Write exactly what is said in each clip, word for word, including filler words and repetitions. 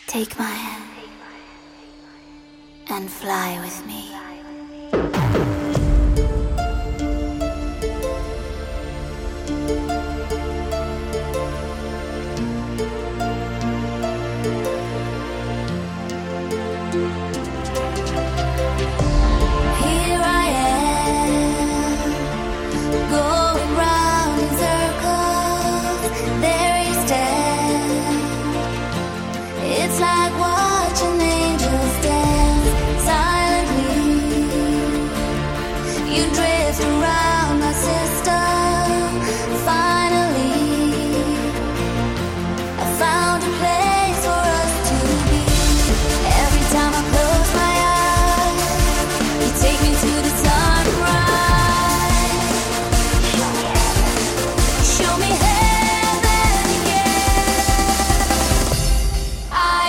Take my hand and fly with me. Here I am, going round in circles. There you stand. It's like watching angels dance silently. You drift around my system. Finally, I found a place for us to be. Every time I close my eyes, you take me to the sunrise. Show me heaven again. I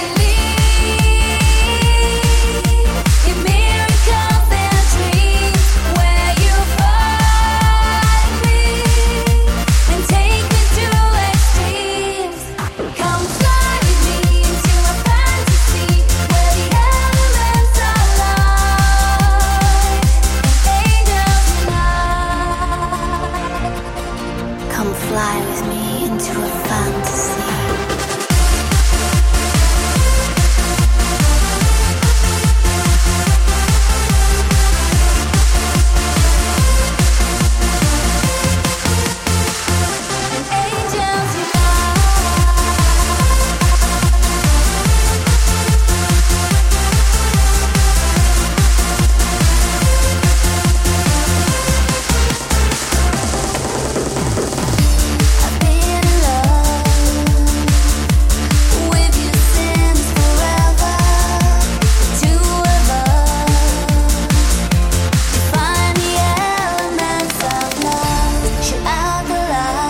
believe in miracles and dreams. Where you find me and take me to extremes. Come fly with me into a fantasy where the elements are light and angels unite. Come fly with me into a fantasy. Angels I've been in love with you since forever. Two of us define the elements of love. Shut out the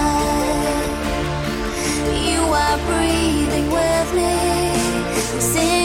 light. You are breathing with me. Sing